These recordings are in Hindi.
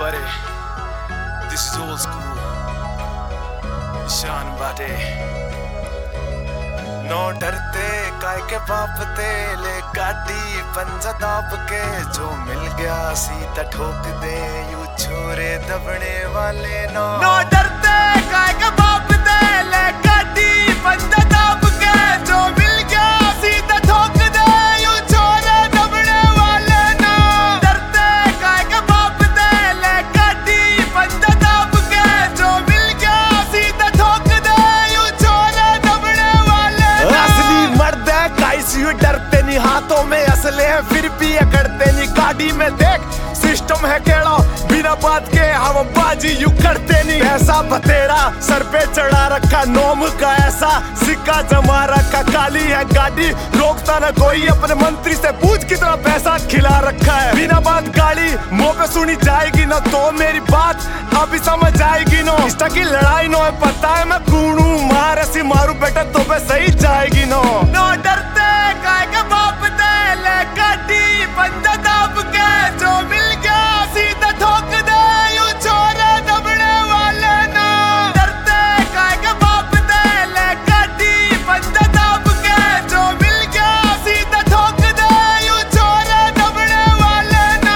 buddy. This is old school. शान बाटे नो डरते काय के बाप ते ले गाड़ी पंजा दाप के जो मिल गया सीधा ठोक दे यू छोरे दबने वाले नो डरते काय के बाप ते ले गाड़ी पंजा दाप के जो मिल गया सीधा ठोक दे यू छोरे दबने वाले नो डरते काय के बाप ते ले गाड़ी पंजा दाप के जो मिल गया सीधा ठोक दे यू छोरे दबने वाले असली मर्द है काइसी डरते नहीं हाथों में असले हैं फिर भी अकड़ते नहीं गाड़ी में देख सिस्टम है केड़ा बिना बात के हम बाजी यू करते नहीं ऐसा बतेरा सर पे चढ़ा रखा नोम का ऐसा सिक्का जमा रखा काली है गाड़ी रोकता ना कोई अपने मंत्री से पूछ कितना पैसा खिला रखा है बिना बात गाड़ी मुंह पे सुनी जाएगी ना तो मेरी बात अभी समझ आएगी नो इष्टा की लड़ाई नो है पता है मैं कूड़ू मार ऐसी मारू बेटा तो पे सही जाएगी नो डरते काय के बाप दे ले गाड़ी पंजा दाब के जो मिल गया सीधा ठोक दे यू छोरे दबने वाले नो डरते काय के बाप दे ले गाड़ी पंजा दाब के जो मिल गया सीधा ठोक दे यू छोरे दबने वाले नो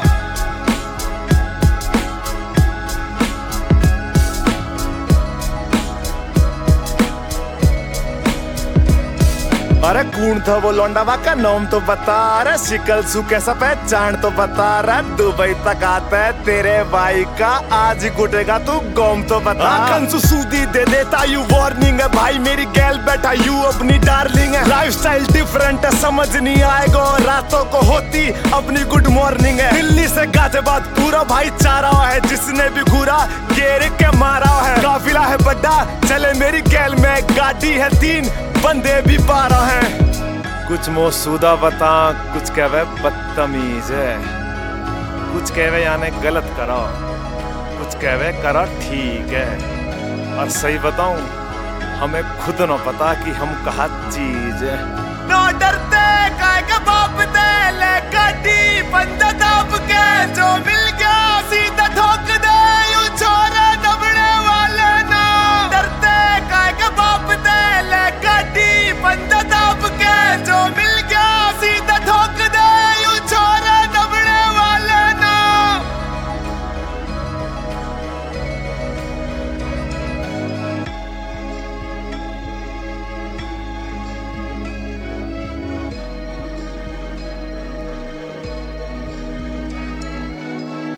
अरे कौन था वो लौंडा का नाम तो बता अरे शिकल सु कैसा पहचान तो बता रहा दुबई तक आता है तेरे भाई का आज ही कुटेगा तू गम तो बता कंसु सूदी दे देता यू वार्निंग है भाई मेरी गैल बैठा यू अपनी डार्लिंग है लाइफस्टाइल डिफरेंट है समझ नहीं आएगा रातों को होती अपनी गुड मॉर्निंग है दिल्ली से गाजियाबाद पूरा भाईचारा है जिसने भी घूरा घेर के मारा है काफिला है बड़ा चले मेरी गैल में गाड़ी है 3 बंदे भी 12 हैं कुछ मौसूदा बता कुछ कहवे बदतमीज है कुछ कहवे यानी गलत करो कुछ कहवे करो ठीक है और सही बताऊं हमें खुद न पता कि हम कहा चीज है।